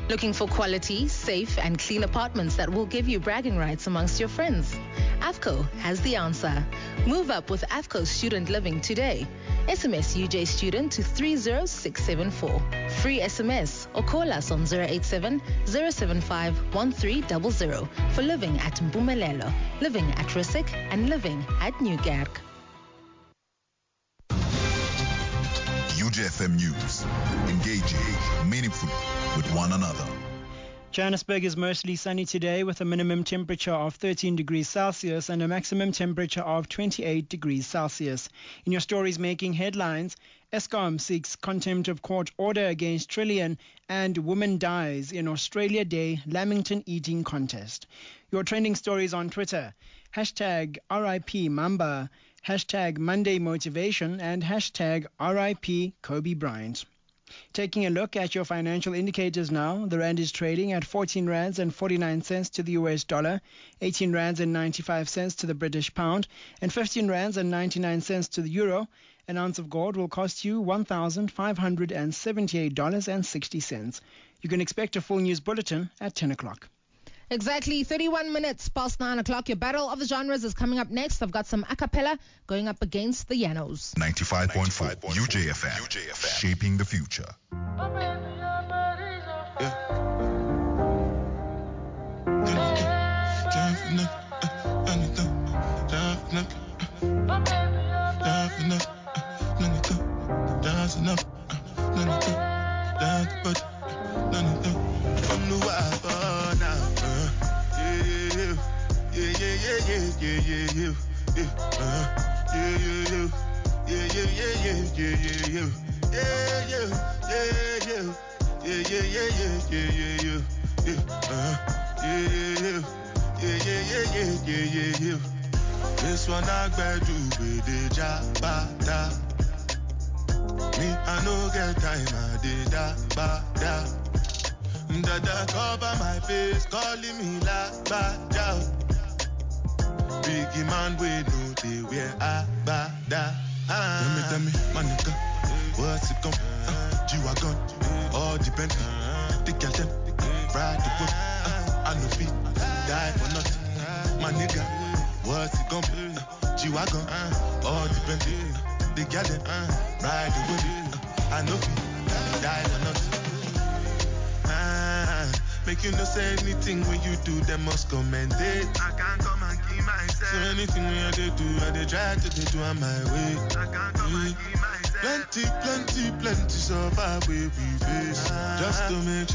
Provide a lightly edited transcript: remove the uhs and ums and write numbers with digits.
Looking for quality, safe, and clean apartments that will give you bragging rights amongst your friends? AFCO has the answer. Move up with AFCO Student Living today. SMS UJ Student to 30674. Free SMS or call us on 087 075 1300 for living at Mpumelelo, living at Risic, and living at Newkerk. UJFM News. Engaging meaningfully with one another. Johannesburg is mostly sunny today with a minimum temperature of 13 degrees Celsius and a maximum temperature of 28 degrees Celsius. In your stories making headlines, Eskom seeks contempt of court order against Trillian, and woman dies in Australia Day Lamington eating contest. Your trending stories on Twitter, hashtag RIP Mamba, hashtag Monday Motivation, and hashtag RIP Kobe Bryant. Taking a look at your financial indicators now, the rand is trading at 14 rands and 49 cents to the US dollar, 18 rands and 95 cents to the British pound, and 15 rands and 99 cents to the euro. An ounce of gold will cost you $1,578.60. You can expect a full news bulletin at 10 o'clock. Exactly 31 minutes past 9 o'clock. Your Battle of the Genres is coming up next. I've got some a cappella going up against the Yanos. 95.4 UJFM. Shaping the future. This one I better do with the jabata. Me, I no get time, I did da. Dada cover my face, calling me la ba da. Biggie man, we know they wear a ba da. Tell me, my nigga, what's it come? G-Wagon, all depend. The girl them, ride the whip. I no fit, die for nothing. My nigga, what's it come? G-Wagon, all depend. The girl them, ride the whip. I no fit, die for nothing. Make you no say anything when you do, they must commend it. I can't come and keep myself. So anything when I do, I they try to do on my way. I can't come and keep myself. Plenty, so far we face. Just to make